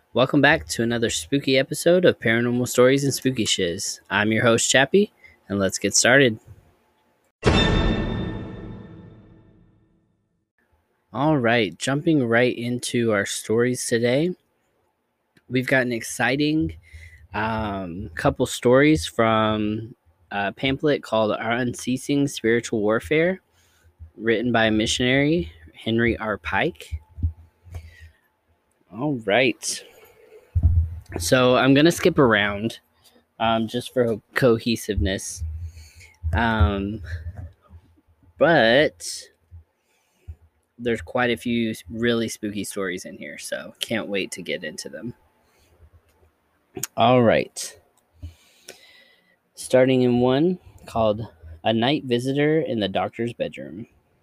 Welcome back to another spooky episode of Paranormal Stories and Spooky Shiz. I'm your host, Chappie, and let's get started. All right, jumping right into our stories today. We've got an exciting couple stories from a pamphlet called Our Unceasing Spiritual Warfare, written by a missionary, Henry R. Pike. All right. So I'm going to skip around just for cohesiveness. But there's quite a few really spooky stories in here, so can't wait to get into them. All right. Starting in one called A Night Visitor in the Doctor's Bedroom.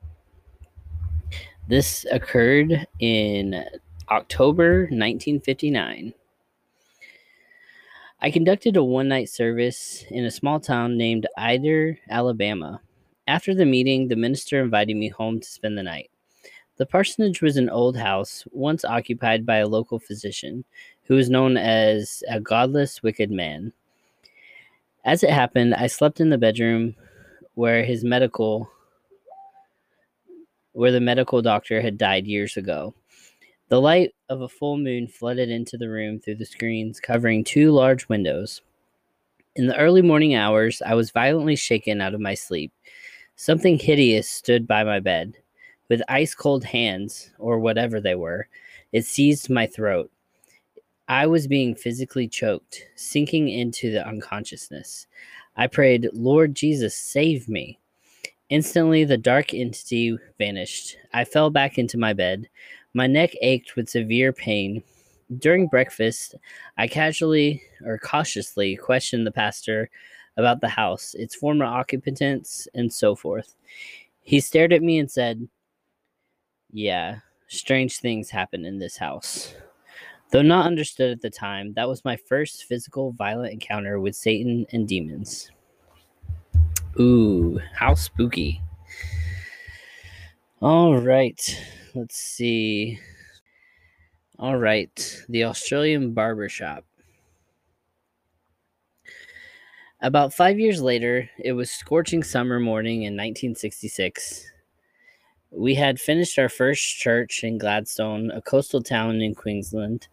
This occurred in October 1959. I conducted a one-night service in a small town named Ider, Alabama. After the meeting, the minister invited me home to spend the night. The parsonage was an old house, once occupied by a local physician, who was known as a godless, wicked man. As it happened, I slept in the bedroom where the medical doctor had died years ago. The light of a full moon flooded into the room through the screens, covering two large windows. In the early morning hours, I was violently shaken out of my sleep. Something hideous stood by my bed. With ice-cold hands, or whatever they were, it seized my throat. I was being physically choked, sinking into the unconsciousness. I prayed, Lord Jesus, save me. Instantly, the dark entity vanished. I fell back into my bed. My neck ached with severe pain. During breakfast, I cautiously questioned the pastor about the house, its former occupants, and so forth. He stared at me and said, Yeah, strange things happen in this house. Though not understood at the time, that was my first physical violent encounter with Satan and demons. Ooh, how spooky. All right, let's see. All right, the Australian barber shop. About 5 years later, it was scorching summer morning in 1966. We had finished our first church in Gladstone, a coastal town in Queensland.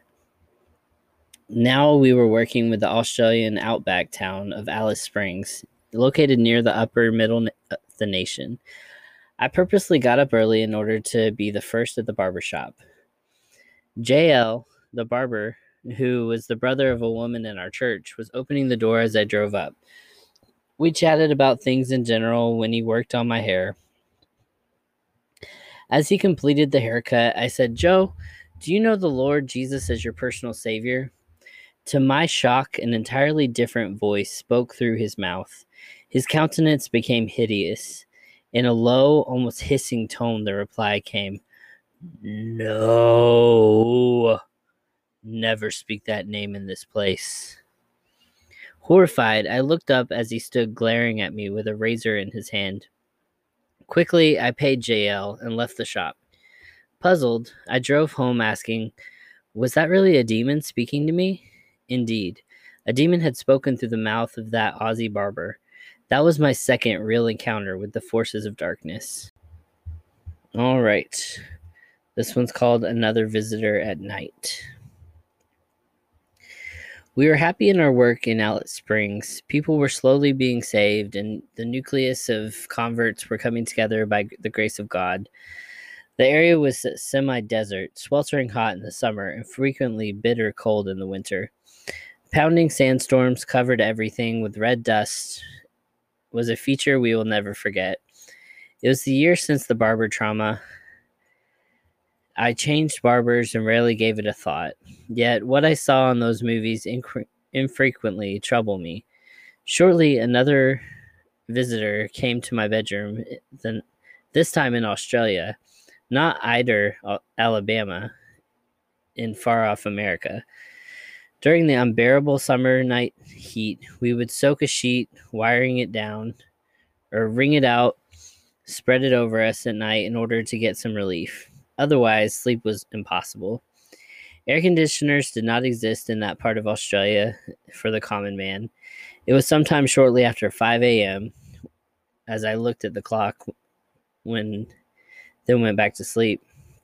Now we were working with the Australian outback town of Alice Springs, located near the upper middle of the nation. I purposely got up early in order to be the first at the barber shop. JL, the barber, who was the brother of a woman in our church, was opening the door as I drove up. We chatted about things in general when he worked on my hair. As he completed the haircut, I said, Joe, do you know the Lord Jesus as your personal savior? To my shock, an entirely different voice spoke through his mouth. His countenance became hideous. In a low, almost hissing tone, the reply came, No. Never speak that name in this place. Horrified, I looked up as he stood glaring at me with a razor in his hand. Quickly, I paid JL and left the shop. Puzzled, I drove home asking, was that really a demon speaking to me? Indeed, a demon had spoken through the mouth of that Aussie barber. That was my second real encounter with the forces of darkness. All right. This one's called Another Visitor at Night. We were happy in our work in Alice Springs. People were slowly being saved, and the nucleus of converts were coming together by the grace of God. The area was semi-desert, sweltering hot in the summer, and frequently bitter cold in the winter. Pounding sandstorms covered everything with red dust was a feature we will never forget. It was the year since the barber trauma. I changed barbers and rarely gave it a thought. Yet what I saw in those movies infrequently troubled me. Shortly, another visitor came to my bedroom, this time in Australia, not Ider, Alabama, in far-off America. During the unbearable summer night heat, we would soak a sheet, wiring it down, or wring it out, spread it over us at night in order to get some relief. Otherwise, sleep was impossible. Air conditioners did not exist in that part of Australia for the common man. It was sometime shortly after 5 a.m. as I looked at the clock then went back to sleep.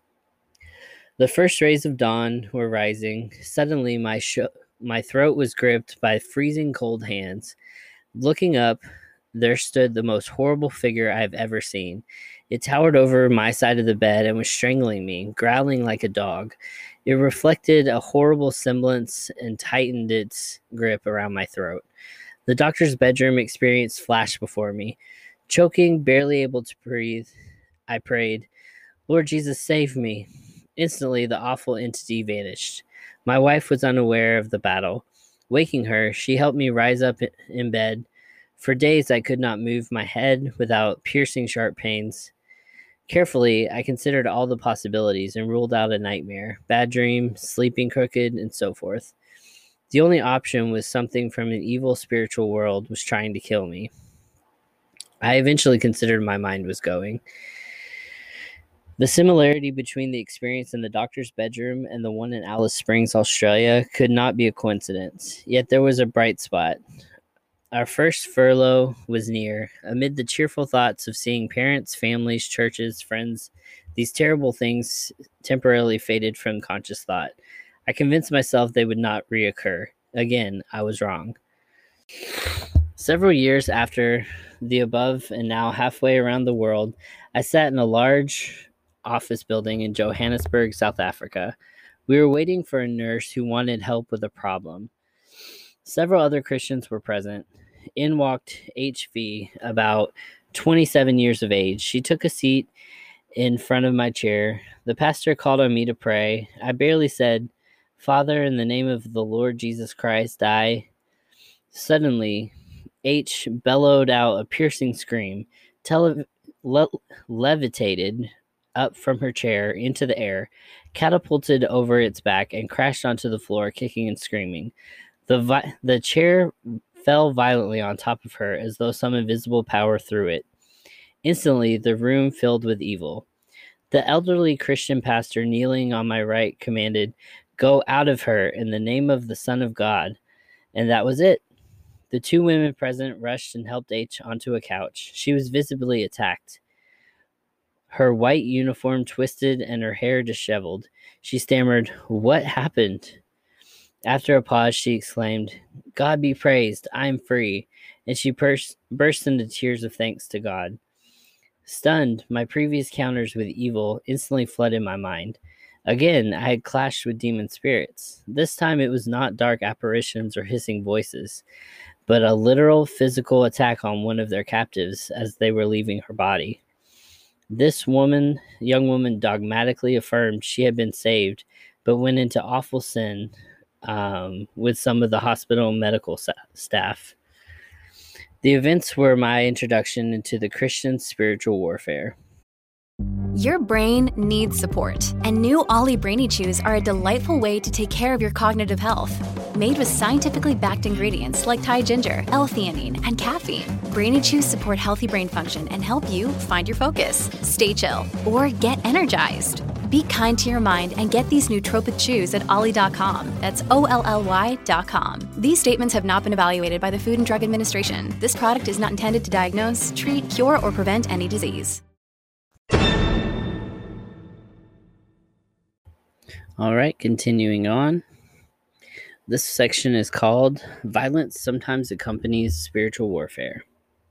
The first rays of dawn were rising. Suddenly, my throat was gripped by freezing cold hands. Looking up, there stood the most horrible figure I have ever seen. It towered over my side of the bed and was strangling me, growling like a dog. It reflected a horrible semblance and tightened its grip around my throat. The doctor's bedroom experience flashed before me. Choking, barely able to breathe, I prayed, "Lord Jesus, save me." Instantly, the awful entity vanished. My wife was unaware of the battle. Waking her, she helped me rise up in bed. For days, I could not move my head without piercing sharp pains. Carefully, I considered all the possibilities and ruled out a nightmare, bad dream, sleeping crooked, and so forth. The only option was something from an evil spiritual world was trying to kill me. I eventually considered my mind was going. The similarity between the experience in the doctor's bedroom and the one in Alice Springs, Australia, could not be a coincidence. Yet there was a bright spot. Our first furlough was near. Amid the cheerful thoughts of seeing parents, families, churches, friends, these terrible things temporarily faded from conscious thought. I convinced myself they would not reoccur. Again, I was wrong. Several years after the above, and now halfway around the world, I sat in a large office building in Johannesburg, South Africa. We were waiting for a nurse who wanted help with a problem. Several other Christians were present. In walked HV, about 27 years of age. She took a seat in front of my chair. The pastor called on me to pray. I barely said, "Father, in the name of the Lord Jesus Christ, I..." Suddenly, H bellowed out a piercing scream, levitated up from her chair into the air, catapulted over its back, and crashed onto the floor, kicking and screaming. The chair fell violently on top of her as though some invisible power threw it. Instantly, the room filled with evil. The elderly Christian pastor kneeling on my right commanded, "Go out of her in the name of the Son of God." And that was it. The two women present rushed and helped H onto a couch. She was visibly attacked. Her white uniform twisted and her hair disheveled. She stammered, "What happened?" After a pause, she exclaimed, "God be praised, I am free," and she burst into tears of thanks to God. Stunned, my previous counters with evil instantly flooded my mind. Again, I had clashed with demon spirits. This time it was not dark apparitions or hissing voices, but a literal physical attack on one of their captives as they were leaving her body. This young woman, dogmatically affirmed she had been saved, but went into awful sin with some of the hospital medical staff. The events were my introduction into the Christian spiritual warfare. Your brain needs support, and new Ollie Brainy Chews are a delightful way to take care of your cognitive health. Made with scientifically backed ingredients like Thai ginger, L-theanine, and caffeine, Brainy Chews support healthy brain function and help you find your focus, stay chill, or get energized. Be kind to your mind and get these nootropic chews at ollie.com. That's OLLY.com. These statements have not been evaluated by the Food and Drug Administration. This product is not intended to diagnose, treat, cure, or prevent any disease. All right, continuing on. This section is called Violence Sometimes Accompanies Spiritual Warfare.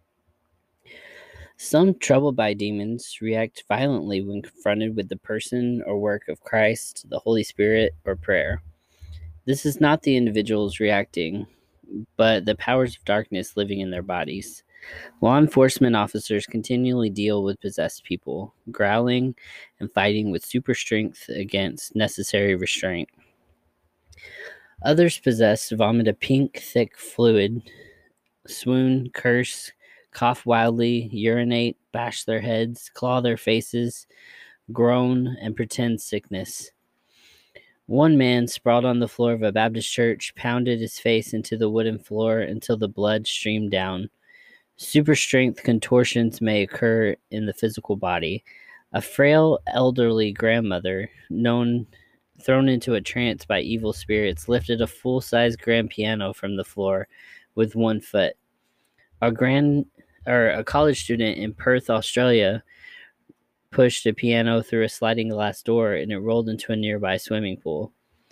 Some troubled by demons react violently when confronted with the person or work of Christ, the Holy Spirit, or prayer. This is not the individuals reacting, but the powers of darkness living in their bodies. Law enforcement officers continually deal with possessed people, growling and fighting with super strength against necessary restraint. Others possessed vomit a pink, thick fluid, swoon, curse, cough wildly, urinate, bash their heads, claw their faces, groan, and pretend sickness. One man, sprawled on the floor of a Baptist church, pounded his face into the wooden floor until the blood streamed down. Super strength contortions may occur in the physical body. A frail elderly grandmother, known thrown into a trance by evil spirits, lifted a full-size grand piano from the floor with one foot. A college student in Perth, Australia, pushed a piano through a sliding glass door and it rolled into a nearby swimming pool.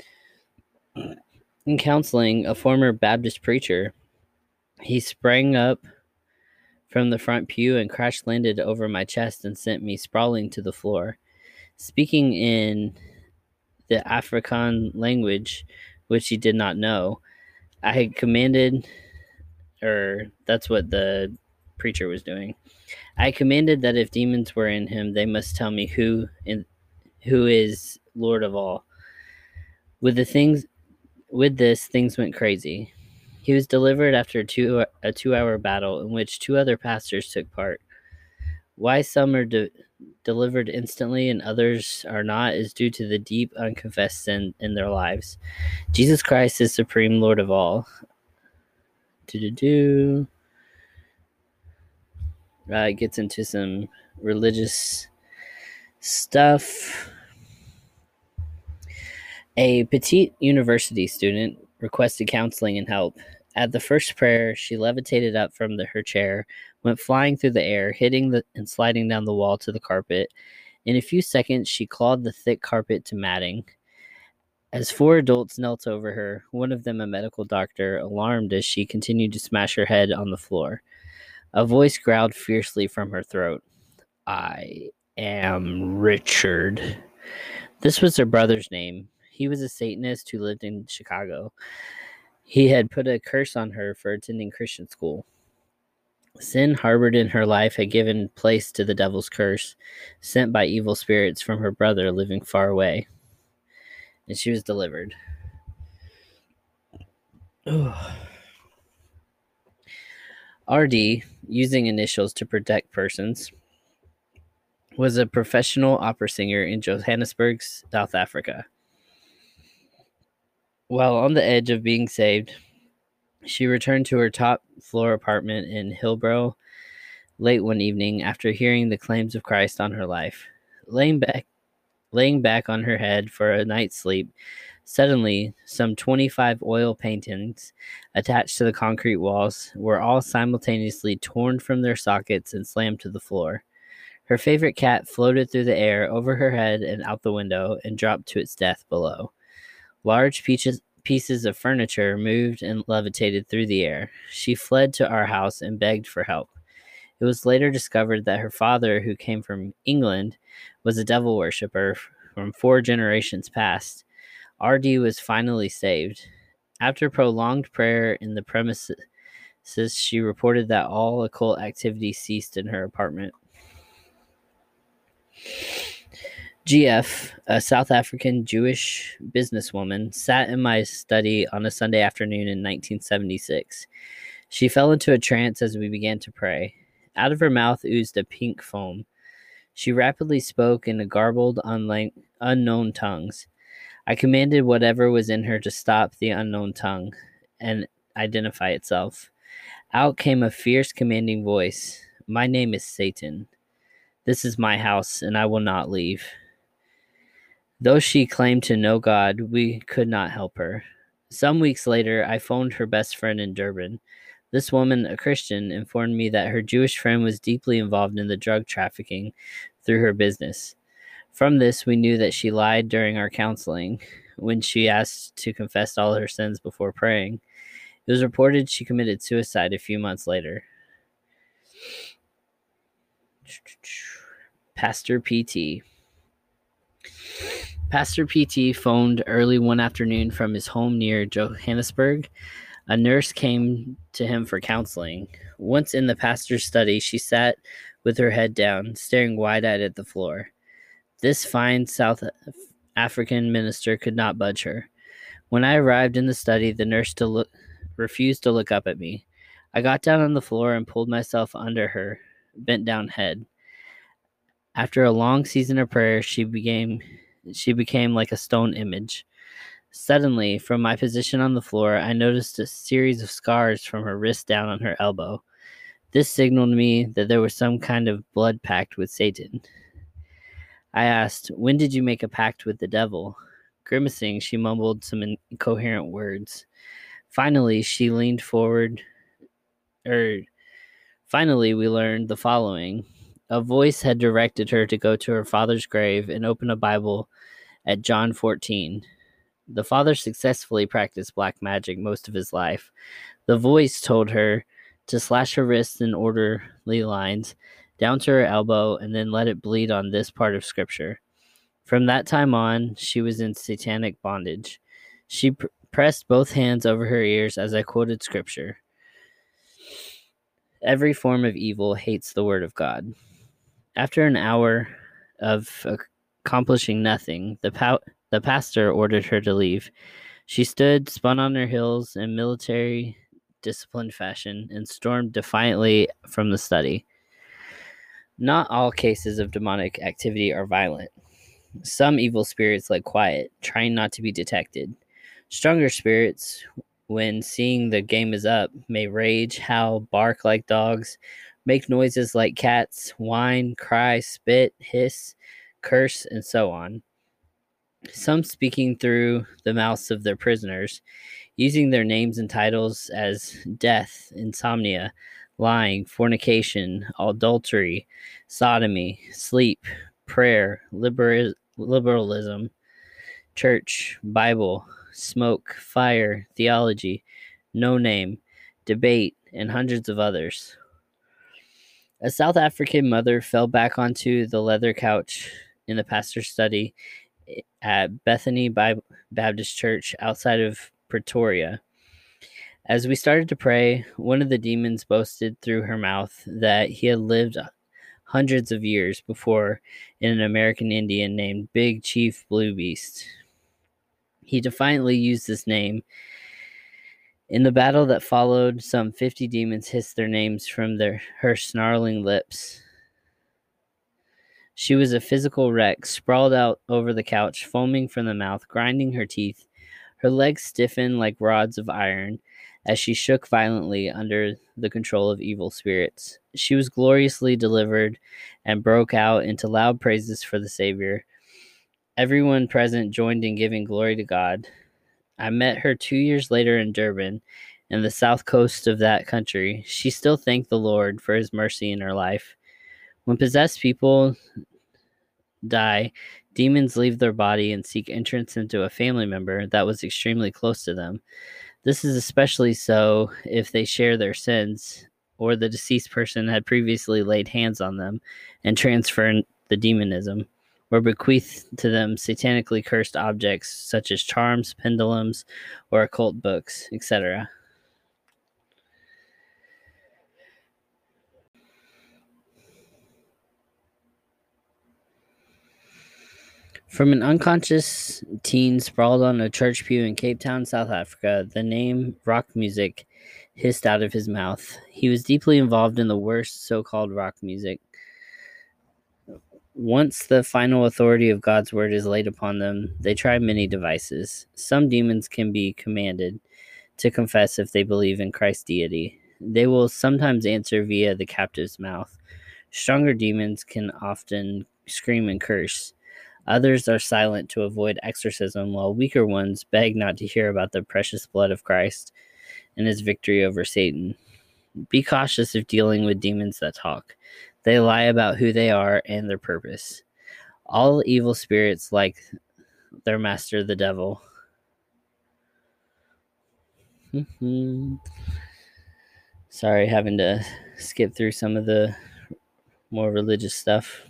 In counseling, a former Baptist preacher, he sprang up from the front pew and crash landed over my chest and sent me sprawling to the floor. Speaking in the Afrikaans language, which he did not know, I had commanded, or that's what the preacher was doing. I commanded that if demons were in him, they must tell me who is Lord of all. With this, things went crazy. He was delivered after a 2-hour battle in which 2 other pastors took part. Why some are delivered instantly and others are not is due to the deep, unconfessed sin in their lives. Jesus Christ is supreme Lord of all. It gets into some religious stuff. A petite university student requested counseling and help. At the first prayer, she levitated up from her chair, went flying through the air, hitting and sliding down the wall to the carpet. In a few seconds, she clawed the thick carpet to matting. As 4 adults knelt over her, one of them a medical doctor, alarmed as she continued to smash her head on the floor. A voice growled fiercely from her throat. I am Richard. This was her brother's name. He was a Satanist who lived in Chicago. He had put a curse on her for attending Christian school. Sin harbored in her life had given place to the devil's curse, sent by evil spirits from her brother living far away. And she was delivered. RD, using initials to protect persons, was a professional opera singer in Johannesburg, South Africa. While on the edge of being saved, she returned to her top-floor apartment in Hillbrow late one evening after hearing the claims of Christ on her life. Laying back on her head for a night's sleep, suddenly some 25 oil paintings attached to the concrete walls were all simultaneously torn from their sockets and slammed to the floor. Her favorite cat floated through the air over her head and out the window and dropped to its death below. Large pieces of furniture moved and levitated through the air. She fled to our house and begged for help. It was later discovered that her father, who came from England, was a devil worshipper from 4 generations past. RD was finally saved. After prolonged prayer in the premises, she reported that all occult activity ceased in her apartment. GF, a South African Jewish businesswoman, sat in my study on a Sunday afternoon in 1976. She fell into a trance as we began to pray. Out of her mouth oozed a pink foam. She rapidly spoke in a garbled, unknown tongues. I commanded whatever was in her to stop the unknown tongue and identify itself. Out came a fierce, commanding voice. My name is Satan. This is my house, and I will not leave. Though she claimed to know God, we could not help her. Some weeks later, I phoned her best friend in Durban. This woman, a Christian, informed me that her Jewish friend was deeply involved in the drug trafficking through her business. From this, we knew that she lied during our counseling when she asked to confess all her sins before praying. It was reported she committed suicide a few months later. Pastor PT. Pastor PT phoned early one afternoon from his home near Johannesburg. A nurse came to him for counseling. Once in the pastor's study, she sat with her head down, staring wide-eyed at the floor. This fine South African minister could not budge her. When I arrived in the study, the nurse refused to look up at me. I got down on the floor and pulled myself under her bent-down head. After a long season of prayer, she became like a stone image. Suddenly, from my position on the floor, I noticed a series of scars from her wrist down on her elbow. This signaled me that there was some kind of blood pact with Satan. I asked, "When did you make a pact with the devil?" Grimacing, she mumbled some incoherent words. Finally, she leaned forward. Finally, we learned the following. A voice had directed her to go to her father's grave and open a Bible at John 14. The father successfully practiced black magic most of his life. The voice told her to slash her wrists in orderly lines down to her elbow and then let it bleed on this part of scripture. From that time on, she was in satanic bondage. She pressed both hands over her ears as I quoted scripture. Every form of evil hates the word of God. After an hour of accomplishing nothing, the pastor ordered her to leave. She stood, spun on her heels in military disciplined fashion, and stormed defiantly from the study. Not all cases of demonic activity are violent. Some evil spirits like quiet, trying not to be detected. Stronger spirits, when seeing the game is up, may rage, howl, bark like dogs, make noises like cats, whine, cry, spit, hiss, curse, and so on. Some speaking through the mouths of their prisoners, using their names and titles as death, insomnia, lying, fornication, adultery, sodomy, sleep, prayer, liberalism, church, Bible, smoke, fire, theology, no name, debate, and hundreds of others. A South African mother fell back onto the leather couch in the pastor's study at Bethany Baptist Church outside of Pretoria. As we started to pray, one of the demons boasted through her mouth that he had lived hundreds of years before in an American Indian named Big Chief Blue Beast. He defiantly used this name. In the battle that followed, some 50 demons hissed their names from her snarling lips. She was a physical wreck, sprawled out over the couch, foaming from the mouth, grinding her teeth. Her legs stiffened like rods of iron as she shook violently under the control of evil spirits. She was gloriously delivered and broke out into loud praises for the Savior. Everyone present joined in giving glory to God. I met her 2 years later in Durban, in the south coast of that country. She still thanked the Lord for his mercy in her life. When possessed people die, demons leave their body and seek entrance into a family member that was extremely close to them. This is especially so if they share their sins, or the deceased person had previously laid hands on them and transferred the demonism, or bequeathed to them satanically cursed objects such as charms, pendulums, or occult books, etc. From an unconscious teen sprawled on a church pew in Cape Town, South Africa, the name rock music hissed out of his mouth. He was deeply involved in the worst so-called rock music. Once the final authority of God's word is laid upon them, they try many devices. Some demons can be commanded to confess if they believe in Christ's deity. They will sometimes answer via the captive's mouth. Stronger demons can often scream and curse. Others are silent to avoid exorcism, while weaker ones beg not to hear about the precious blood of Christ and his victory over Satan. Be cautious of dealing with demons that talk. They lie about who they are and their purpose. All evil spirits like their master, the devil. Sorry, having to skip through some of the more religious stuff.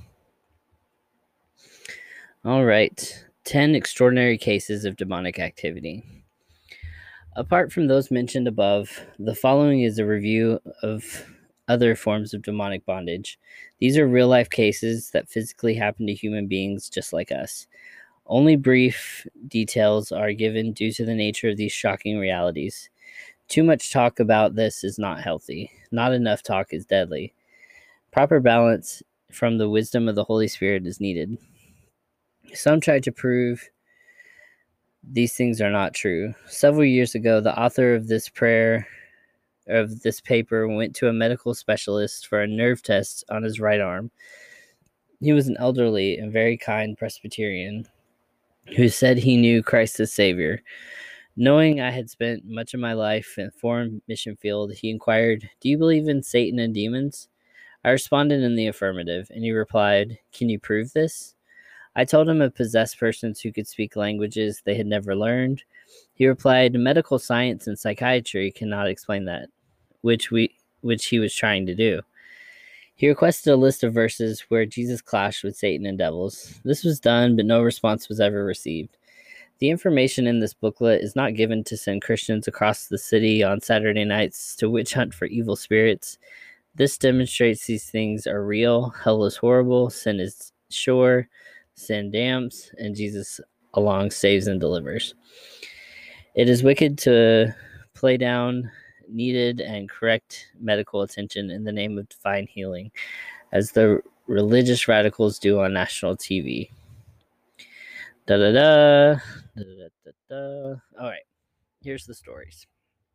All right, 10 extraordinary cases of demonic activity. Apart from those mentioned above, the following is a review of other forms of demonic bondage. These are real-life cases that physically happen to human beings just like us. Only brief details are given due to the nature of these shocking realities. Too much talk about this is not healthy. Not enough talk is deadly. Proper balance from the wisdom of the Holy Spirit is needed. Some try to prove these things are not true. Several years ago, the author of this paper went to a medical specialist for a nerve test on his right arm. He was an elderly and very kind Presbyterian. who said he knew Christ as Savior. Knowing I had spent much of my life in a foreign mission field, he inquired, "Do you believe in Satan and demons?" I responded in the affirmative, and he replied, "Can you prove this?" I told him of possessed persons who could speak languages they had never learned. He replied, "Medical science and psychiatry cannot explain that," which he was trying to do. He requested a list of verses where Jesus clashed with Satan and devils. This was done, but no response was ever received. The information in this booklet is not given to send Christians across the city on Saturday nights to witch hunt for evil spirits. This demonstrates these things are real, hell is horrible, sin is sure, sin damns, and Jesus along saves and delivers. It is wicked to play down needed and correct medical attention in the name of divine healing, as the religious radicals do on national TV. Da da da. Da, da, da, da. All right, here's the stories.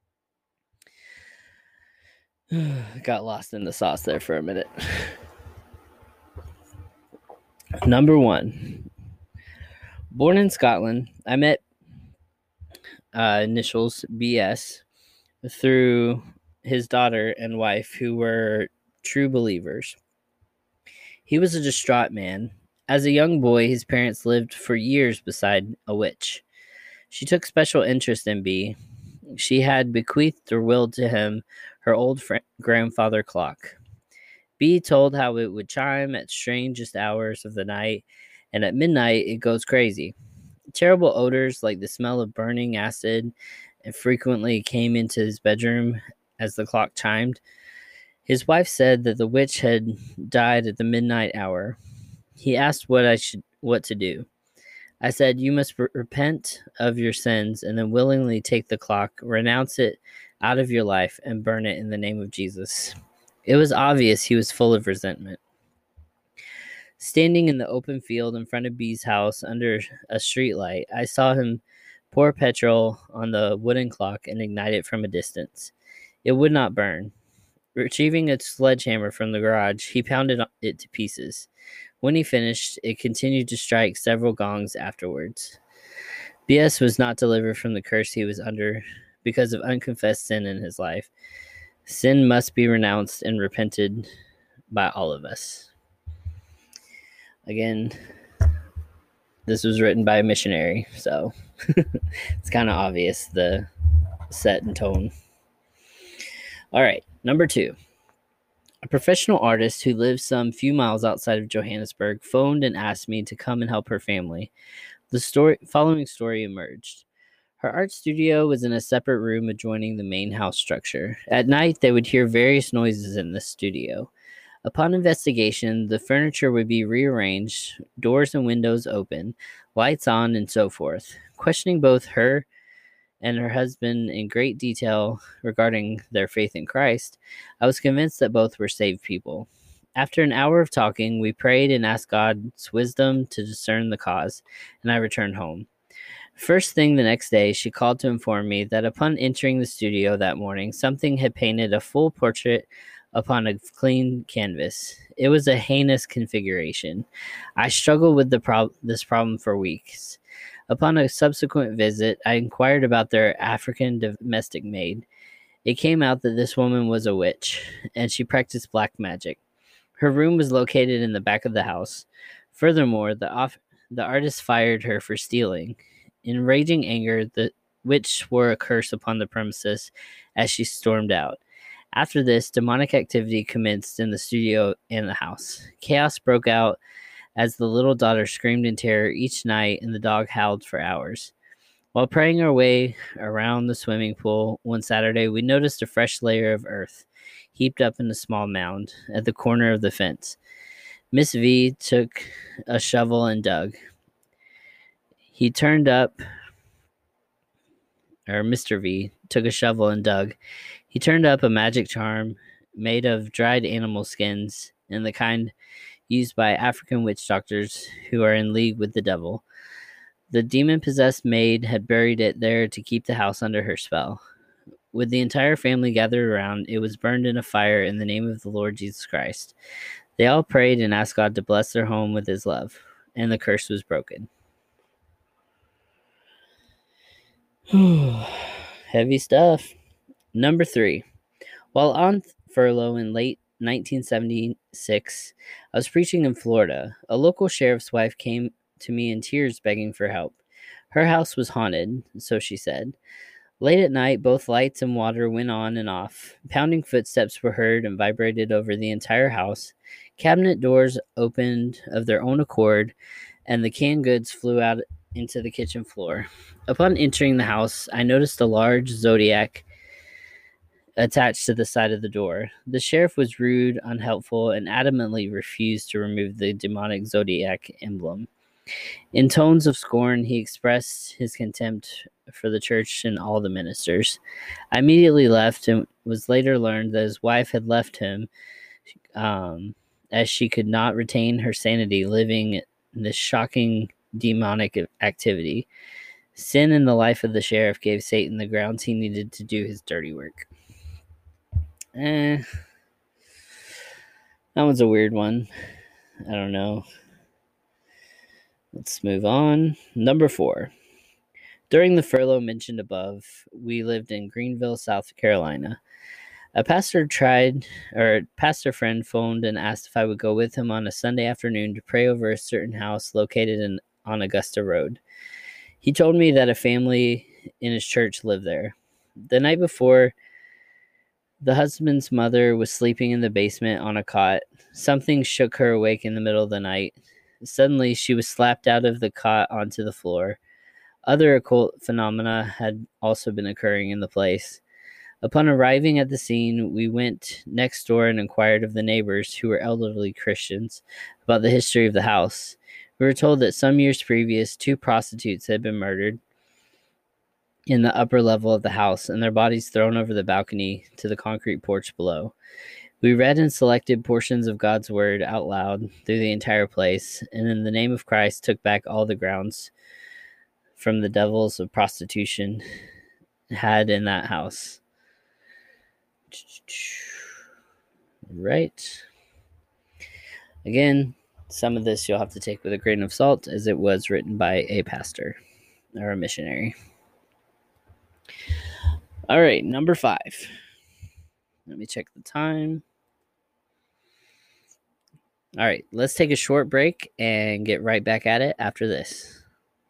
Got lost in the sauce there for a minute. Number 1. Born in Scotland, I met initials BS through his daughter and wife, who were true believers. He was a distraught man. As a young boy, his parents lived for years beside a witch. She took special interest in B. She had bequeathed or willed to him her old grandfather clock. B told how it would chime at strangest hours of the night, and at midnight it goes crazy. Terrible odors like the smell of burning acid and frequently came into his bedroom as the clock chimed. His wife said that the witch had died at the midnight hour. He asked what to do. I said, "You must repent of your sins and then willingly take the clock, renounce it out of your life, and burn it in the name of Jesus." It was obvious he was full of resentment. Standing in the open field in front of B's house under a streetlight, I saw him pour petrol on the wooden clock and ignite it from a distance. It would not burn. Retrieving a sledgehammer from the garage, he pounded it to pieces. When he finished, it continued to strike several gongs afterwards. BS was not delivered from the curse he was under because of unconfessed sin in his life. Sin must be renounced and repented by all of us. Again, this was written by a missionary, so it's kind of obvious the set and tone. All right, number 2. A professional artist who lives some few miles outside of Johannesburg phoned and asked me to come and help her family. The following story emerged. Her art studio was in a separate room adjoining the main house structure. At night, they would hear various noises in the studio. Upon investigation, the furniture would be rearranged, doors and windows open, lights on, and so forth. Questioning both her and her husband in great detail regarding their faith in Christ, I was convinced that both were saved people. After an hour of talking, we prayed and asked God's wisdom to discern the cause, and I returned home. First thing the next day, she called to inform me that upon entering the studio that morning, something had painted a full portrait upon a clean canvas. It was a heinous configuration. I struggled with this problem for weeks. Upon a subsequent visit, I inquired about their African domestic maid. It came out that this woman was a witch, and she practiced black magic. Her room was located in the back of the house. Furthermore, the artist fired her for stealing. In raging anger, the witch swore a curse upon the premises as she stormed out. After this, demonic activity commenced in the studio and the house. Chaos broke out as the little daughter screamed in terror each night and the dog howled for hours. While praying our way around the swimming pool one Saturday, we noticed a fresh layer of earth heaped up in a small mound at the corner of the fence. Mr. V took a shovel and dug. He turned up a magic charm made of dried animal skins and the kind used by African witch doctors who are in league with the devil. The demon-possessed maid had buried it there to keep the house under her spell. With the entire family gathered around, it was burned in a fire in the name of the Lord Jesus Christ. They all prayed and asked God to bless their home with his love, and the curse was broken. Heavy stuff. Number 3. While on furlough in late 1976, I was preaching in Florida. A local sheriff's wife came to me in tears begging for help. Her house was haunted, so she said. Late at night, both lights and water went on and off. Pounding footsteps were heard and vibrated over the entire house. Cabinet doors opened of their own accord, and the canned goods flew out into the kitchen floor. Upon entering the house, I noticed a large zodiac attached to the side of the door. The sheriff was rude, unhelpful, and adamantly refused to remove the demonic zodiac emblem. In tones of scorn, he expressed his contempt for the church and all the ministers. I immediately left and was later learned that his wife had left him as she could not retain her sanity living in this shocking demonic activity. Sin in the life of the sheriff gave Satan the grounds he needed to do his dirty work. That one's a weird one. I don't know. Let's move on. Number 4. During the furlough mentioned above, we lived in Greenville, South Carolina. A pastor friend phoned and asked if I would go with him on a Sunday afternoon to pray over a certain house located on Augusta Road. He told me that a family in his church lived there. The night before, the husband's mother was sleeping in the basement on a cot. Something shook her awake in the middle of the night. Suddenly, she was slapped out of the cot onto the floor. Other occult phenomena had also been occurring in the place. Upon arriving at the scene, we went next door and inquired of the neighbors, who were elderly Christians, about the history of the house. We were told that some years previous, 2 prostitutes had been murdered in the upper level of the house, and their bodies thrown over the balcony to the concrete porch below. We read and selected portions of God's word out loud through the entire place, and in the name of Christ took back all the grounds from the devils of prostitution had in that house. Right. Again, some of this you'll have to take with a grain of salt, as it was written by a pastor or a missionary. All right, number 5. Let me check the time. All right, let's take a short break and get right back at it after this.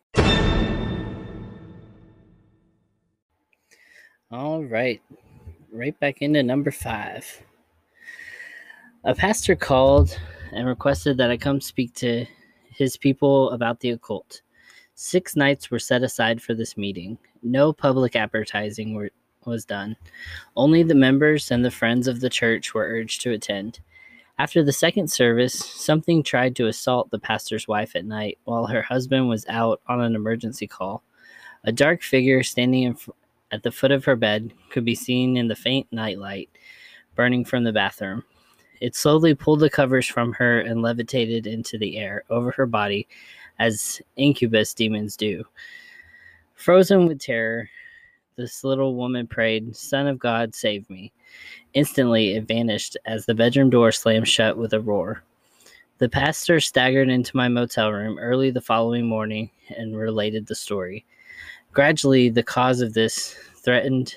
All right back into number 5. A pastor called and requested that I come speak to his people about the occult. 6 nights were set aside for this meeting. No public advertising was done. Only the members and the friends of the church were urged to attend. After the second service, something tried to assault the pastor's wife at night while her husband was out on an emergency call. A dark figure standing at the foot of her bed could be seen in the faint nightlight burning from the bathroom. It slowly pulled the covers from her and levitated into the air over her body as incubus demons do. Frozen with terror, this little woman prayed, "Son of God, save me." Instantly, it vanished as the bedroom door slammed shut with a roar. The pastor staggered into my motel room early the following morning and related the story. Gradually, the cause for this threatened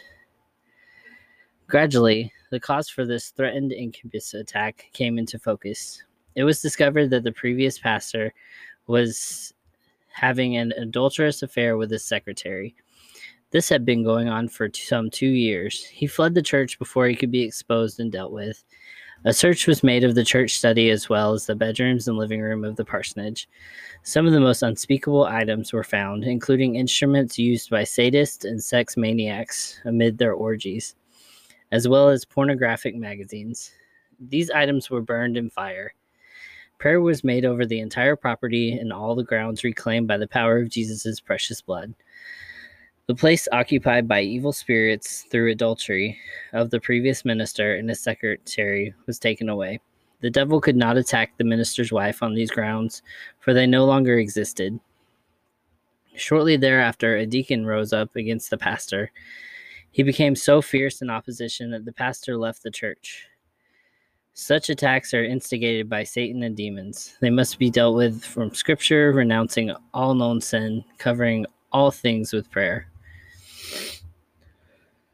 incubus attack came into focus. It was discovered that the previous pastor was having an adulterous affair with his secretary. This had been going on for some 2 years. He fled the church before he could be exposed and dealt with. A search was made of the church study as well as the bedrooms and living room of the parsonage. Some of the most unspeakable items were found, including instruments used by sadists and sex maniacs amid their orgies, as well as pornographic magazines. These items were burned in fire. Prayer was made over the entire property and all the grounds reclaimed by the power of Jesus' precious blood. The place occupied by evil spirits through adultery of the previous minister and his secretary was taken away. The devil could not attack the minister's wife on these grounds, for they no longer existed. Shortly thereafter, a deacon rose up against the pastor. He became so fierce in opposition that the pastor left the church. Such attacks are instigated by Satan and demons. They must be dealt with from Scripture, renouncing all known sin, covering all things with prayer.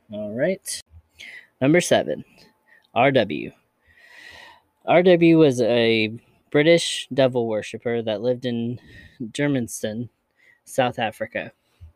All right. Number 7, R.W. R.W. was a British devil worshipper that lived in Germiston, South Africa.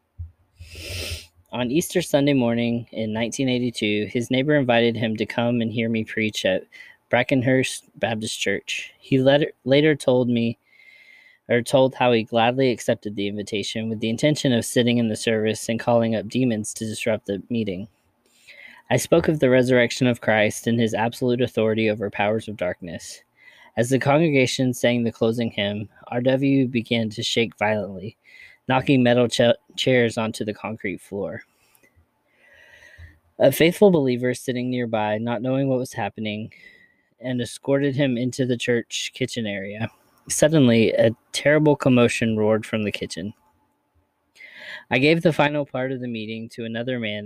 On Easter Sunday morning in 1982, his neighbor invited him to come and hear me preach at Brackenhurst Baptist Church. He later told how he gladly accepted the invitation with the intention of sitting in the service and calling up demons to disrupt the meeting. I spoke of the resurrection of Christ and his absolute authority over powers of darkness. As the congregation sang the closing hymn, R.W. began to shake violently, knocking metal chairs onto the concrete floor. A faithful believer sitting nearby, not knowing what was happening, and escorted him into the church kitchen area. Suddenly, a terrible commotion roared from the kitchen. I gave the final part of the meeting to another man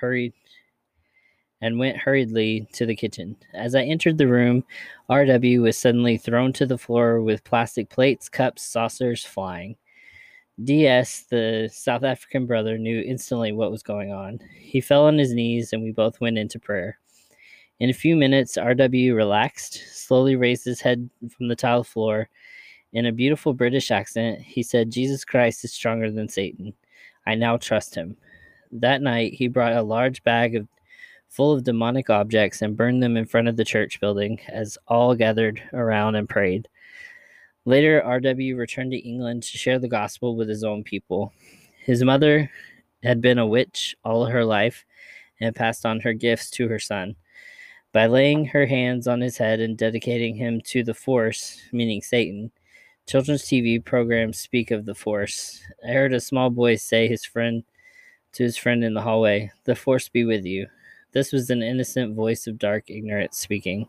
and went hurriedly to the kitchen. As I entered the room, R.W. was suddenly thrown to the floor with plastic plates, cups, saucers flying. D.S., the South African brother, knew instantly what was going on. He fell on his knees and we both went into prayer. In a few minutes, R.W. relaxed, slowly raised his head from the tile floor. In a beautiful British accent, he said, "Jesus Christ is stronger than Satan. I now trust him." That night, he brought a large bag full of demonic objects and burned them in front of the church building as all gathered around and prayed. Later, R.W. returned to England to share the gospel with his own people. His mother had been a witch all her life and passed on her gifts to her son. By laying her hands on his head and dedicating him to the force, meaning Satan, children's TV programs speak of the force. I heard a small boy say to his friend in the hallway, "The force be with you." This was an innocent voice of dark ignorance speaking.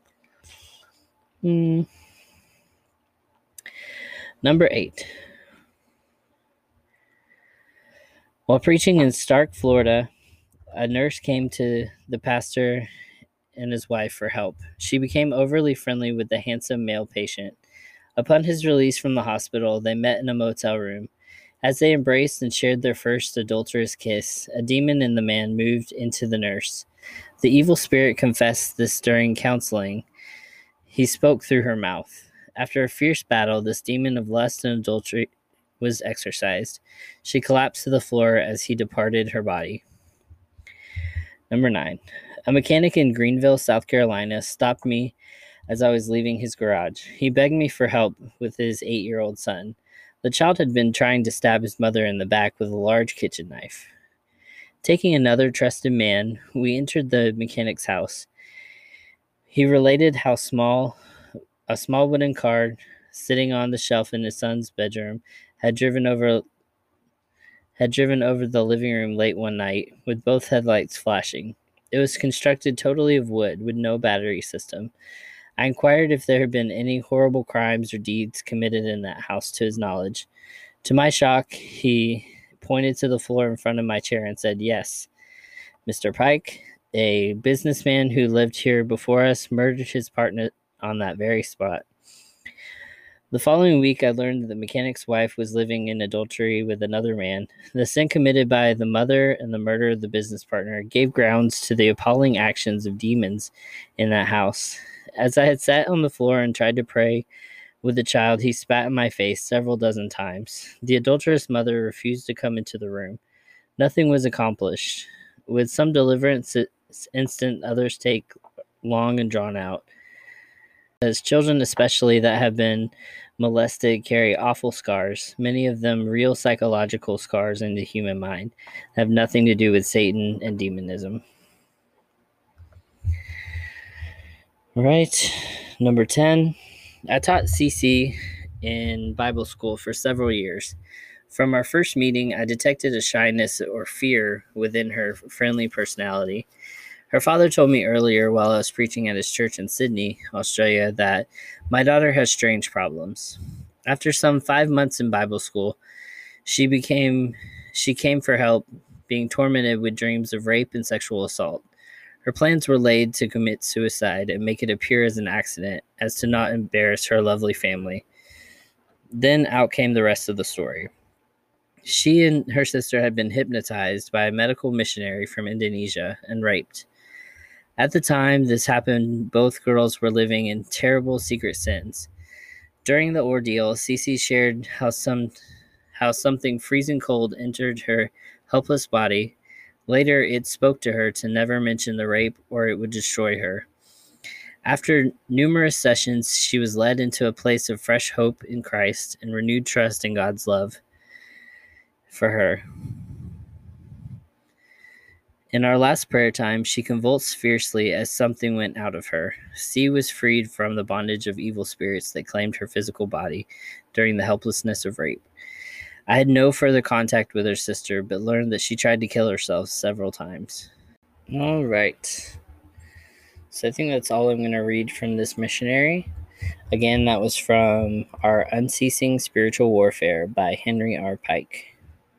Number 8. While preaching in Stark, Florida, a nurse came to the pastor and his wife for help. She became overly friendly with the handsome male patient. Upon his release from the hospital, they met in a motel room. As they embraced and shared their first adulterous kiss, a demon in the man moved into the nurse. The evil spirit confessed this during counseling. He spoke through her mouth. After a fierce battle, this demon of lust and adultery was exorcised. She collapsed to the floor as he departed her body. Number 9. A mechanic in Greenville, South Carolina, stopped me as I was leaving his garage. He begged me for help with his 8-year-old son. The child had been trying to stab his mother in the back with a large kitchen knife. Taking another trusted man, we entered the mechanic's house. He related how a small wooden car sitting on the shelf in his son's bedroom had driven over the living room late one night, with both headlights flashing. It was constructed totally of wood, with no battery system. I inquired if there had been any horrible crimes or deeds committed in that house to his knowledge. To my shock, he pointed to the floor in front of my chair and said, "Yes, Mr. Pike, a businessman who lived here before us, murdered his partner on that very spot." The following week, I learned that the mechanic's wife was living in adultery with another man. The sin committed by the mother and the murder of the business partner gave grounds to the appalling actions of demons in that house. As I had sat on the floor and tried to pray with the child, he spat in my face several dozen times. The adulterous mother refused to come into the room. Nothing was accomplished. With some deliverance instant, others take long and drawn out. As children, especially that have been molested, carry awful scars, many of them real psychological scars in the human mind, have nothing to do with Satan and demonism. All right, number 10. I taught CC in Bible school for several years. From our first meeting, I detected a shyness or fear within her friendly personality. Her father told me earlier while I was preaching at his church in Sydney, Australia, that my daughter has strange problems. After some 5 months in Bible school, she came for help, being tormented with dreams of rape and sexual assault. Her plans were laid to commit suicide and make it appear as an accident, as to not embarrass her lovely family. Then out came the rest of the story. She and her sister had been hypnotized by a medical missionary from Indonesia and raped. At the time this happened, both girls were living in terrible secret sins. During the ordeal, Cece shared how something freezing cold entered her helpless body. Later, it spoke to her to never mention the rape or it would destroy her. After numerous sessions, she was led into a place of fresh hope in Christ and renewed trust in God's love for her. In our last prayer time, she convulsed fiercely as something went out of her. C was freed from the bondage of evil spirits that claimed her physical body during the helplessness of rape. I had no further contact with her sister, but learned that she tried to kill herself several times. All right. So I think that's all I'm going to read from this missionary. Again, that was from Our Unceasing Spiritual Warfare by Henry R. Pike.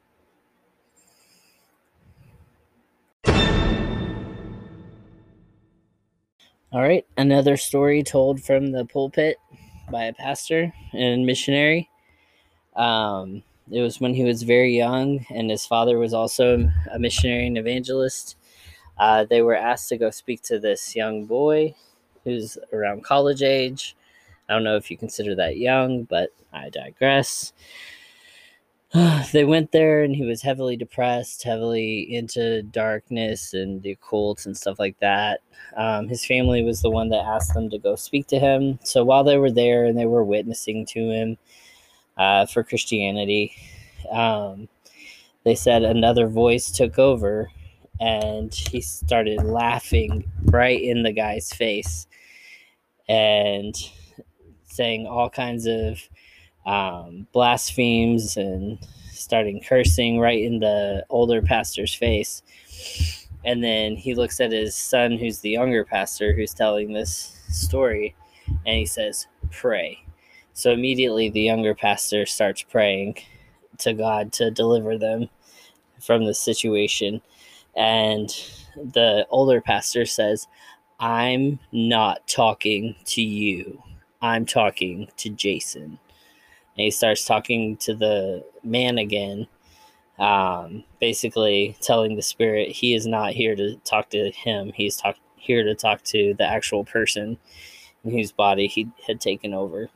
All right, another story told from the pulpit by a pastor and missionary. It was when he was very young, and his father was also a missionary and evangelist. They were asked to go speak to this young boy who's around college age. I don't know if you consider that young, but I digress. They went there, and he was heavily depressed, heavily into darkness and the occult and stuff like that. His family was the one that asked them to go speak to him. So while they were there and they were witnessing to him for Christianity, they said another voice took over, and he started laughing right in the guy's face and saying all kinds of blasphemies and starting cursing right in the older pastor's face. And then he looks at his son, who's the younger pastor, who's telling this story, and he says, "Pray." So immediately the younger pastor starts praying to God to deliver them from the situation. And the older pastor says, "I'm not talking to you. I'm talking to Jason." And he starts talking to the man again, basically telling the spirit he is not here to talk to him. He's here to talk to the actual person in whose body he had taken over.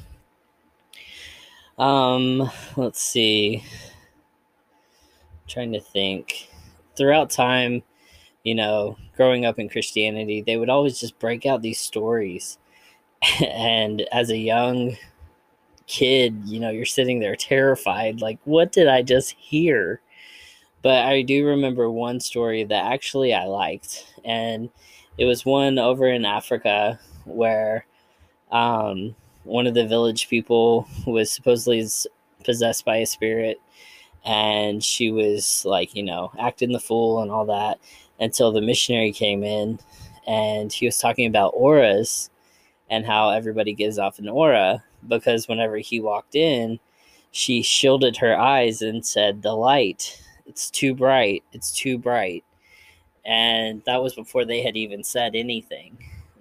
Let's see. I'm trying to think. Throughout time, growing up in Christianity, they would always just break out these stories. And as a young kid, you're sitting there terrified, like, what did I just hear? But I do remember one story that actually I liked, and it was one over in Africa where one of the village people was supposedly possessed by a spirit, and she was like, acting the fool and all that, until the missionary came in, and he was talking about auras and how everybody gives off an aura, because whenever he walked in, she shielded her eyes and said, "The light, it's too bright, it's too bright." And that was before they had even said anything,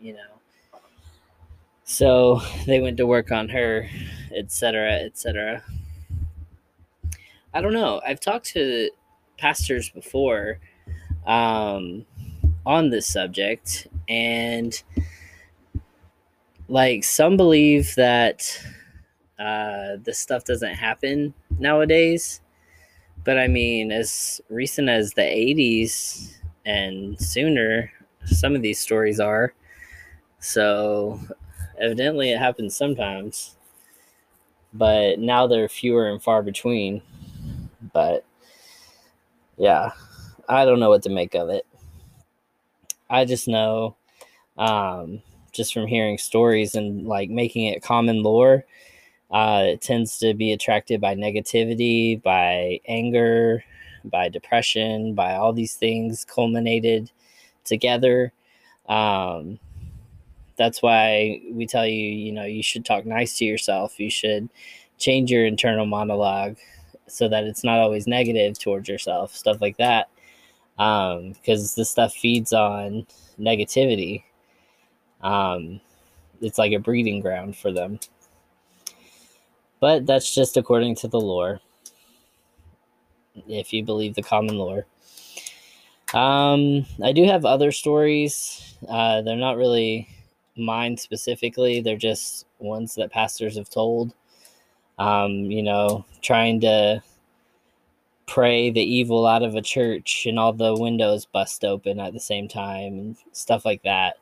So they went to work on her, etc., etc. I don't know. I've talked to pastors before on this subject, and some believe that this stuff doesn't happen nowadays. But I mean, as recent as the 80s and sooner, some of these stories are. So evidently it happens sometimes. But now they're fewer and far between. But yeah, I don't know what to make of it. I just know, just from hearing stories and making it common lore, it tends to be attracted by negativity, by anger, by depression, by all these things culminated together. That's why we tell you, you should talk nice to yourself. You should change your internal monologue so that it's not always negative towards yourself, stuff like that. Because this stuff feeds on negativity. It's like a breeding ground for them. But that's just according to the lore. if you believe the common lore. I do have other stories. They're not really mine specifically. They're just ones that pastors have told. Trying to pray the evil out of a church and all the windows bust open at the same time and stuff like that.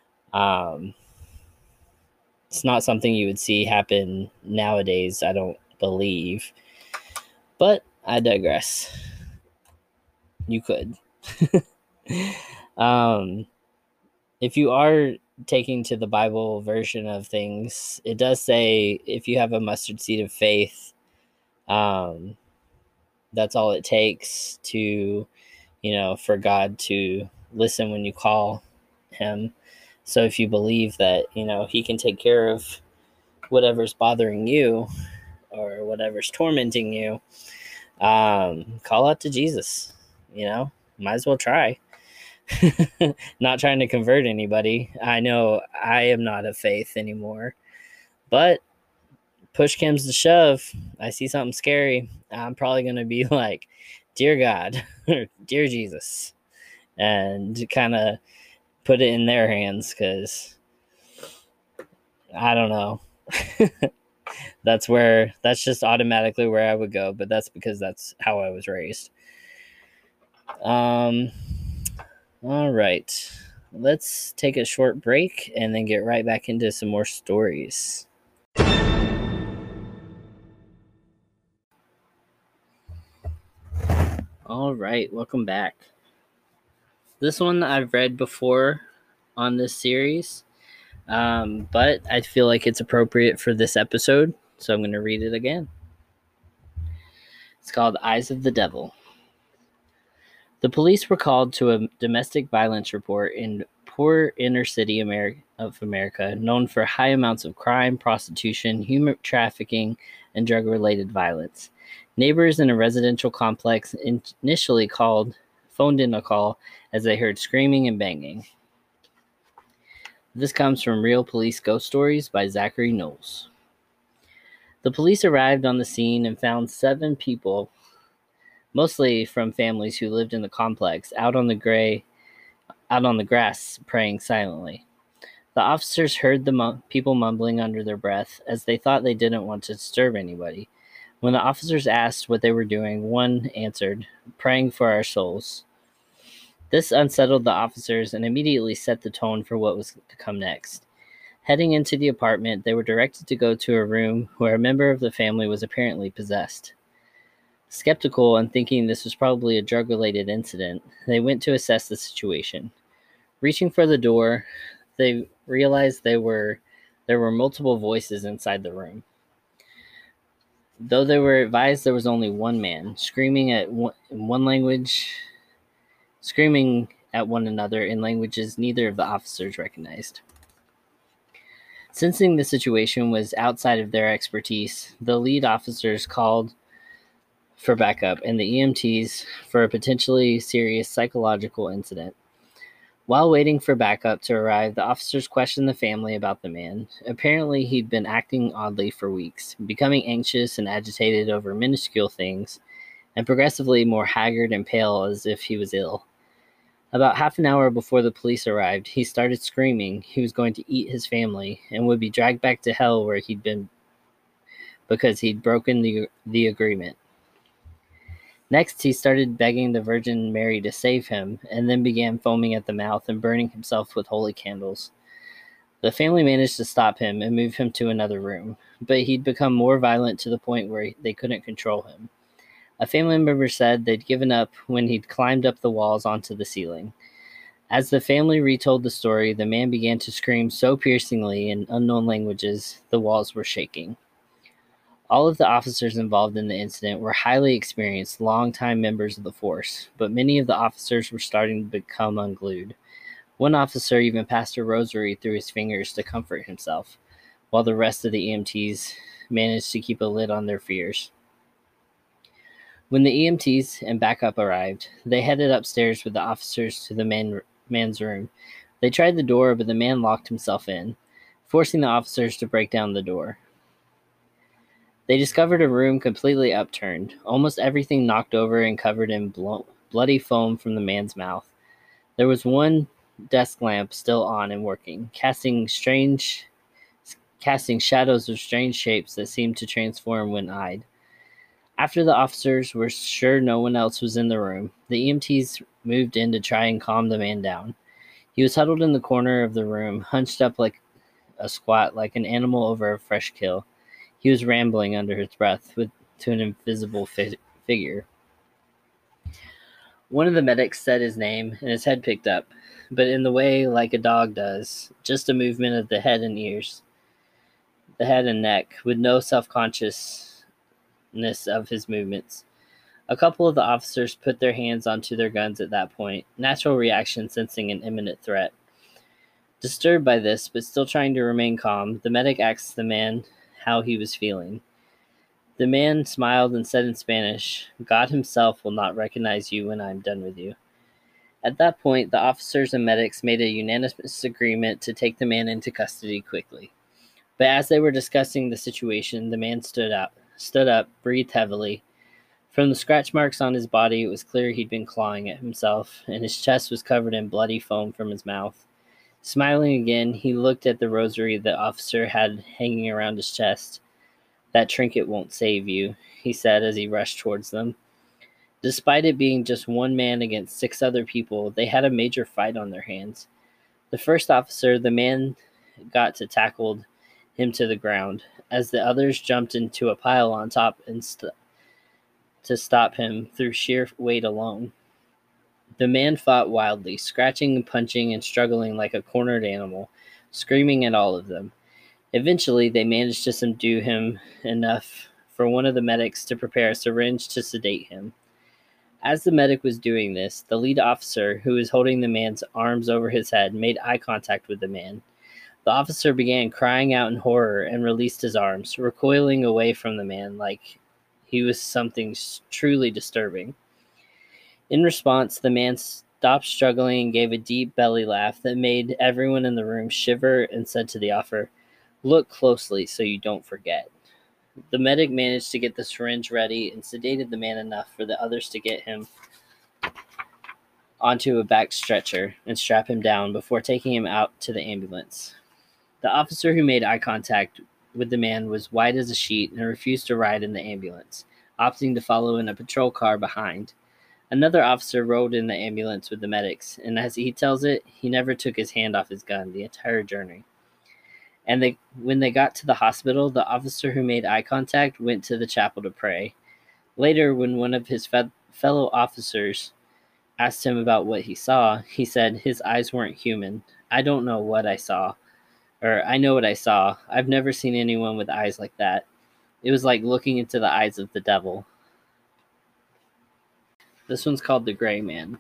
It's not something you would see happen nowadays, I don't believe. But I digress. You could. If you are taking to the Bible version of things, it does say if you have a mustard seed of faith, that's all it takes to, for God to listen when you call him. So if you believe that, he can take care of whatever's bothering you or whatever's tormenting you, call out to Jesus, might as well try. Not trying to convert anybody. I know I am not of faith anymore, but push comes to shove, I see something scary, I'm probably going to be like, dear God, or dear Jesus, and kind of put it in their hands, because I don't know. That's just automatically where I would go, but that's because that's how I was raised. All right, let's take a short break and then get right back into some more stories. All right, welcome back. This one I've read before on this series, but I feel like it's appropriate for this episode, so I'm going to read it again. It's called Eyes of the Devil. The police were called to a domestic violence report in poor inner city of America, known for high amounts of crime, prostitution, human trafficking, and drug-related violence. Neighbors in a residential complex initially phoned in a call as they heard screaming and banging. This comes from Real Police Ghost Stories by Zachary Knowles. The police arrived on the scene and found 7 people, mostly from families who lived in the complex, out on the grass, praying silently. The officers heard the people mumbling under their breath, as they thought they didn't want to disturb anybody. When the officers asked what they were doing, one answered, "Praying for our souls." This unsettled the officers and immediately set the tone for what was to come next. Heading into the apartment, they were directed to go to a room where a member of the family was apparently possessed. Skeptical and thinking this was probably a drug-related incident, they went to assess the situation. Reaching for the door, they realized there were multiple voices inside the room. Though they were advised there was only one man, screaming at one another in languages neither of the officers recognized. Sensing the situation was outside of their expertise, the lead officers called for backup and the EMTs for a potentially serious psychological incident. While waiting for backup to arrive, the officers questioned the family about the man. Apparently, he'd been acting oddly for weeks, becoming anxious and agitated over minuscule things, and progressively more haggard and pale as if he was ill. About half an hour before the police arrived, he started screaming he was going to eat his family and would be dragged back to hell where he'd been because he'd broken the agreement. Next, he started begging the Virgin Mary to save him, and then began foaming at the mouth and burning himself with holy candles. The family managed to stop him and move him to another room, but he'd become more violent to the point where they couldn't control him. A family member said they'd given up when he'd climbed up the walls onto the ceiling. As the family retold the story, the man began to scream so piercingly in unknown languages, the walls were shaking. All of the officers involved in the incident were highly experienced, long-time members of the force, but many of the officers were starting to become unglued. One officer even passed a rosary through his fingers to comfort himself, while the rest of the EMTs managed to keep a lid on their fears. When the EMTs and backup arrived, they headed upstairs with the officers to the man's room. They tried the door, but the man locked himself in, forcing the officers to break down the door. They discovered a room completely upturned, almost everything knocked over and covered in bloody foam from the man's mouth. There was one desk lamp still on and working, casting shadows of strange shapes that seemed to transform when eyed. After the officers were sure no one else was in the room, the EMTs moved in to try and calm the man down. He was huddled in the corner of the room, hunched up like a squat, like an animal over a fresh kill. He was rambling under his breath to an invisible figure. One of the medics said his name, and his head picked up, but in the way like a dog does, just a movement of the head and neck, with no self-consciousness of his movements. A couple of the officers put their hands onto their guns at that point, natural reaction sensing an imminent threat. Disturbed by this, but still trying to remain calm, the medic asked the man how he was feeling. The man smiled and said in Spanish, "God himself will not recognize you when I am done with you." At that point, the officers and medics made a unanimous agreement to take the man into custody quickly. But as they were discussing the situation, the man stood up, breathed heavily. From the scratch marks on his body, it was clear he'd been clawing at himself, and his chest was covered in bloody foam from his mouth. Smiling again, he looked at the rosary the officer had hanging around his chest. "That trinket won't save you," he said as he rushed towards them. Despite it being just one man against 6 other people, they had a major fight on their hands. The first officer, the man got to tackled him to the ground, as the others jumped into a pile on top and to stop him through sheer weight alone. The man fought wildly, scratching and punching and struggling like a cornered animal, screaming at all of them. Eventually, they managed to subdue him enough for one of the medics to prepare a syringe to sedate him. As the medic was doing this, the lead officer, who was holding the man's arms over his head, made eye contact with the man. The officer began crying out in horror and released his arms, recoiling away from the man like he was something truly disturbing. In response, the man stopped struggling and gave a deep belly laugh that made everyone in the room shiver and said to the officer, "Look closely so you don't forget." The medic managed to get the syringe ready and sedated the man enough for the others to get him onto a back stretcher and strap him down before taking him out to the ambulance. The officer who made eye contact with the man was white as a sheet and refused to ride in the ambulance, opting to follow in a patrol car behind. Another officer rode in the ambulance with the medics, and as he tells it, he never took his hand off his gun the entire journey. And when they got to the hospital, the officer who made eye contact went to the chapel to pray. Later, when one of his fellow officers asked him about what he saw, he said his eyes weren't human. "I don't know what I saw. Or I know what I saw. I've never seen anyone with eyes like that. It was like looking into the eyes of the devil." This one's called The Gray Man.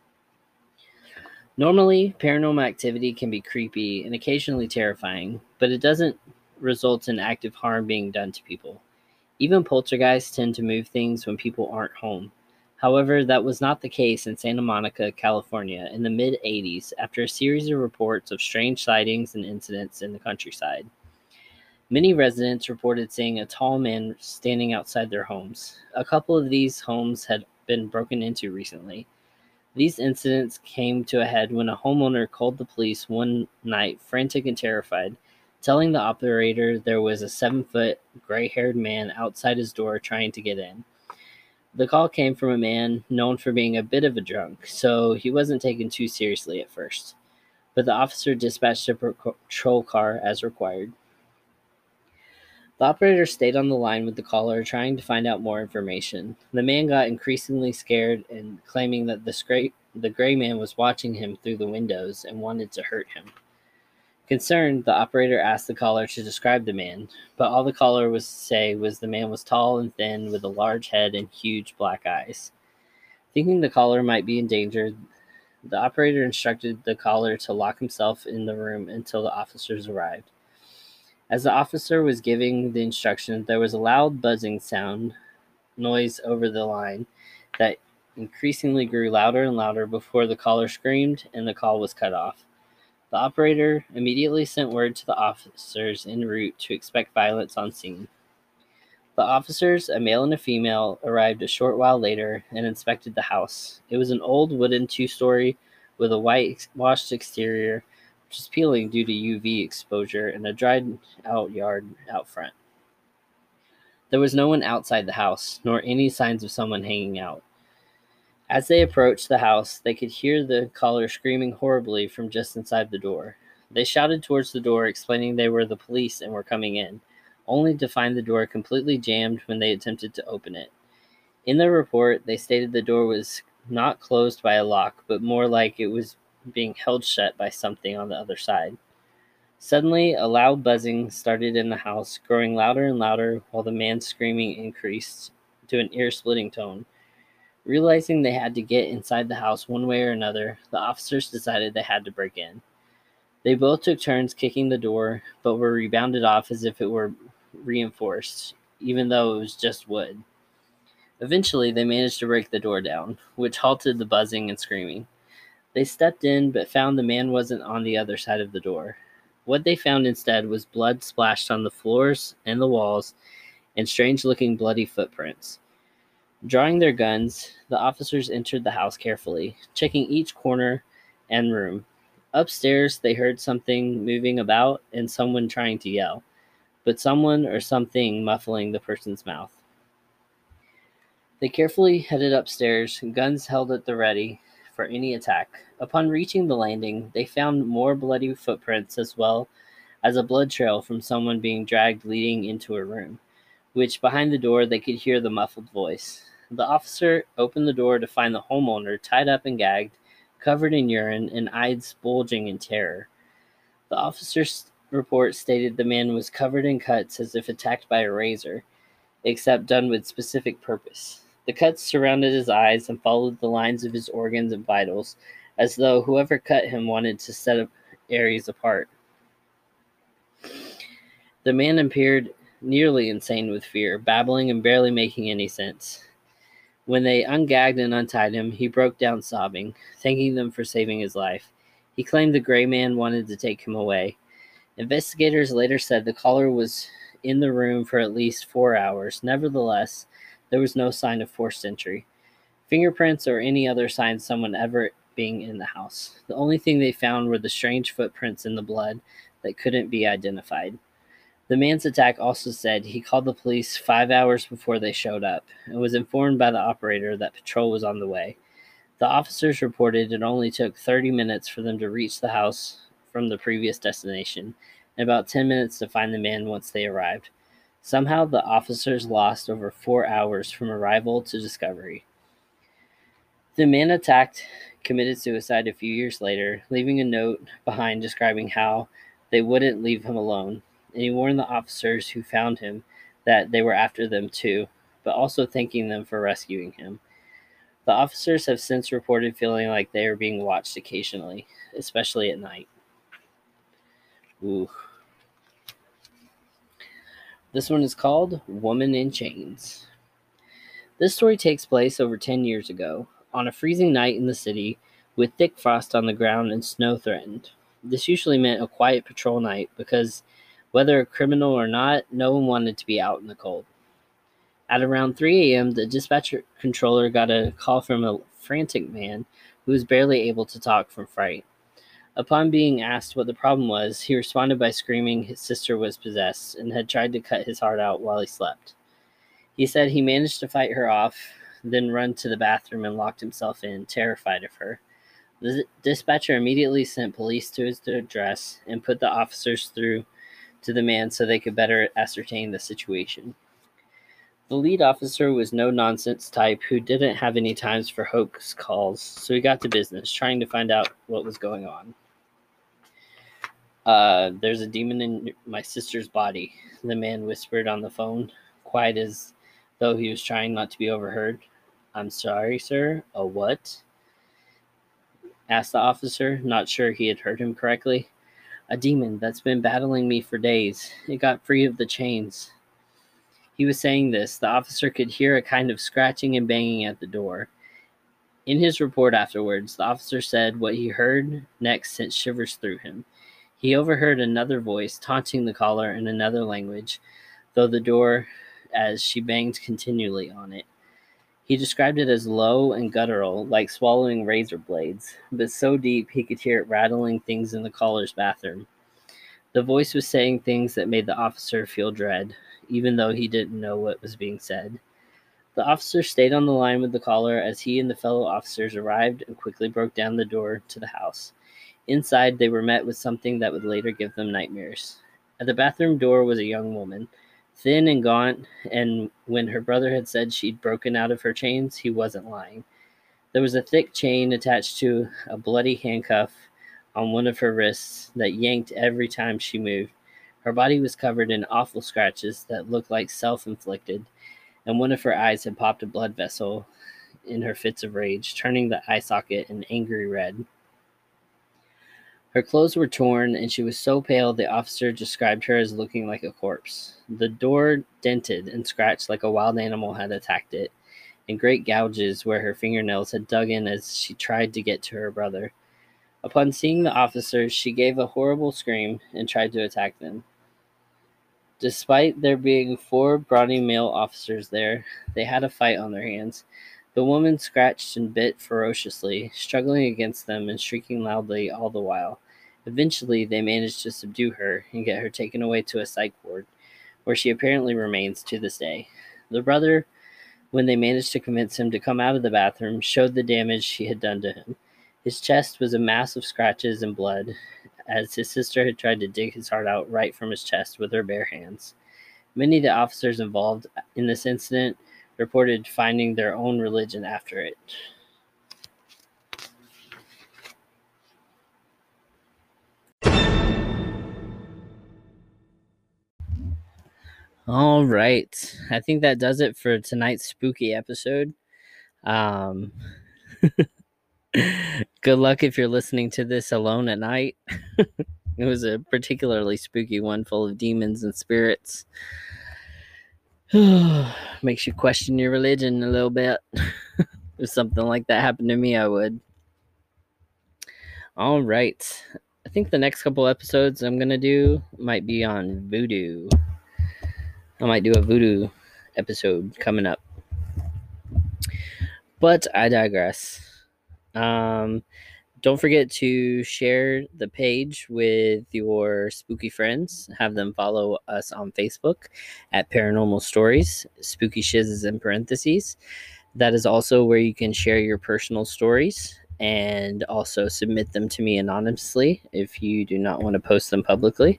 Normally, paranormal activity can be creepy and occasionally terrifying, but it doesn't result in active harm being done to people. Even poltergeists tend to move things when people aren't home. However, that was not the case in Santa Monica, California in the mid-'80s after a series of reports of strange sightings and incidents in the countryside. Many residents reported seeing a tall man standing outside their homes. A couple of these homes had been broken into recently. These incidents came to a head when a homeowner called the police one night, frantic and terrified, telling the operator there was a 7-foot, gray-haired man outside his door trying to get in. The call came from a man known for being a bit of a drunk, so he wasn't taken too seriously at first. But the officer dispatched a patrol car as required. The operator stayed on the line with the caller, trying to find out more information. The man got increasingly scared and claiming that the gray man was watching him through the windows and wanted to hurt him. Concerned, the operator asked the caller to describe the man, but all the caller was say was the man was tall and thin with a large head and huge black eyes. Thinking the caller might be in danger, the operator instructed the caller to lock himself in the room until the officers arrived. As the officer was giving the instruction, there was a loud buzzing noise over the line that increasingly grew louder and louder before the caller screamed and the call was cut off. The operator immediately sent word to the officers en route to expect violence on scene. The officers, a male and a female, arrived a short while later and inspected the house. It was an old wooden two-story with a whitewashed exterior, which was peeling due to UV exposure, and a dried-out yard out front. There was no one outside the house, nor any signs of someone hanging out. As they approached the house, they could hear the caller screaming horribly from just inside the door. They shouted towards the door, explaining they were the police and were coming in, only to find the door completely jammed when they attempted to open it. In their report, they stated the door was not closed by a lock, but more like it was being held shut by something on the other side. Suddenly, a loud buzzing started in the house, growing louder and louder while the man's screaming increased to an ear-splitting tone. Realizing they had to get inside the house one way or another, the officers decided they had to break in. They both took turns kicking the door, but were rebounded off as if it were reinforced, even though it was just wood. Eventually, they managed to break the door down, which halted the buzzing and screaming. They stepped in, but found the man wasn't on the other side of the door. What they found instead was blood splashed on the floors and the walls, and strange-looking bloody footprints. Drawing their guns, the officers entered the house carefully, checking each corner and room. Upstairs, they heard something moving about and someone trying to yell, but someone or something muffling the person's mouth. They carefully headed upstairs, guns held at the ready for any attack. Upon reaching the landing, they found more bloody footprints as well as a blood trail from someone being dragged leading into a room, which behind the door they could hear the muffled voice. The officer opened the door to find the homeowner tied up and gagged, covered in urine, and eyes bulging in terror. The officer's report stated the man was covered in cuts as if attacked by a razor, except done with specific purpose. The cuts surrounded his eyes and followed the lines of his organs and vitals, as though whoever cut him wanted to set Aries apart. The man appeared nearly insane with fear, babbling and barely making any sense. When they ungagged and untied him, he broke down sobbing, thanking them for saving his life. He claimed the gray man wanted to take him away. Investigators later said the caller was in the room for at least 4 hours. Nevertheless, there was no sign of forced entry, fingerprints, or any other sign of someone ever being in the house. The only thing they found were the strange footprints in the blood that couldn't be identified. The man's attack also said he called the police 5 hours before they showed up and was informed by the operator that patrol was on the way. The officers reported it only took 30 minutes for them to reach the house from the previous destination, and about 10 minutes to find the man once they arrived. Somehow, the officers lost over 4 hours from arrival to discovery. The man attacked committed suicide a few years later, leaving a note behind describing how they wouldn't leave him alone, and he warned the officers who found him that they were after them too, but also thanking them for rescuing him. The officers have since reported feeling like they are being watched occasionally, especially at night. Ooh. This one is called Woman in Chains. This story takes place over 10 years ago, on a freezing night in the city, with thick frost on the ground and snow threatened. This usually meant a quiet patrol night because, whether a criminal or not, no one wanted to be out in the cold. At around 3 a.m., the dispatcher controller got a call from a frantic man who was barely able to talk from fright. Upon being asked what the problem was, he responded by screaming his sister was possessed and had tried to cut his heart out while he slept. He said he managed to fight her off, then run to the bathroom and locked himself in, terrified of her. The dispatcher immediately sent police to his address and put the officers through to the man so they could better ascertain the situation. The lead officer was no-nonsense type who didn't have any times for hoax calls, so he got to business, trying to find out what was going on. There's a demon in my sister's body, the man whispered on the phone, quiet as though he was trying not to be overheard. I'm sorry, sir. A what? Asked the officer, not sure he had heard him correctly. A demon that's been battling me for days. It got free of the chains. He was saying this. The officer could hear a kind of scratching and banging at the door. In his report afterwards, the officer said what he heard next sent shivers through him. He overheard another voice taunting the caller in another language, though the door as she banged continually on it. He described it as low and guttural, like swallowing razor blades, but so deep he could hear it rattling things in the caller's bathroom. The voice was saying things that made the officer feel dread, even though he didn't know what was being said. The officer stayed on the line with the caller as he and the fellow officers arrived and quickly broke down the door to the house. Inside, they were met with something that would later give them nightmares. At the bathroom door was a young woman, thin and gaunt, and when her brother had said she'd broken out of her chains, he wasn't lying. There was a thick chain attached to a bloody handcuff on one of her wrists that yanked every time she moved. Her body was covered in awful scratches that looked like self-inflicted, and one of her eyes had popped a blood vessel in her fits of rage, turning the eye socket an angry red. Her clothes were torn, and she was so pale the officer described her as looking like a corpse. The door dented and scratched like a wild animal had attacked it, and great gouges where her fingernails had dug in as she tried to get to her brother. Upon seeing the officers, she gave a horrible scream and tried to attack them. Despite there being 4 brawny male officers there, they had a fight on their hands. The woman scratched and bit ferociously, struggling against them and shrieking loudly all the while. Eventually, they managed to subdue her and get her taken away to a psych ward, where she apparently remains to this day. The brother, when they managed to convince him to come out of the bathroom, showed the damage she had done to him. His chest was a mass of scratches and blood, as his sister had tried to dig his heart out right from his chest with her bare hands. Many of the officers involved in this incident reported finding their own religion after it. All right. I think that does it for tonight's spooky episode. Good luck if you're listening to this alone at night. It was a particularly spooky one full of demons and spirits. Makes you question your religion a little bit. If something like that happened to me, I would. All right. I think the next couple episodes I'm going to do might be on voodoo. I might do a voodoo episode coming up. But I digress. Don't forget to share the page with your spooky friends. Have them follow us on Facebook at Paranormal Stories. Spooky Shiz is in parentheses. That is also where you can share your personal stories and also submit them to me anonymously if you do not want to post them publicly.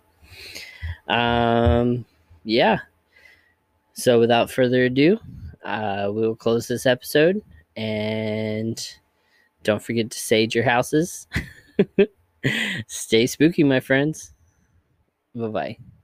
Yeah. So without further ado, we will close this episode, and don't forget to sage your houses. Stay spooky, my friends. Bye-bye.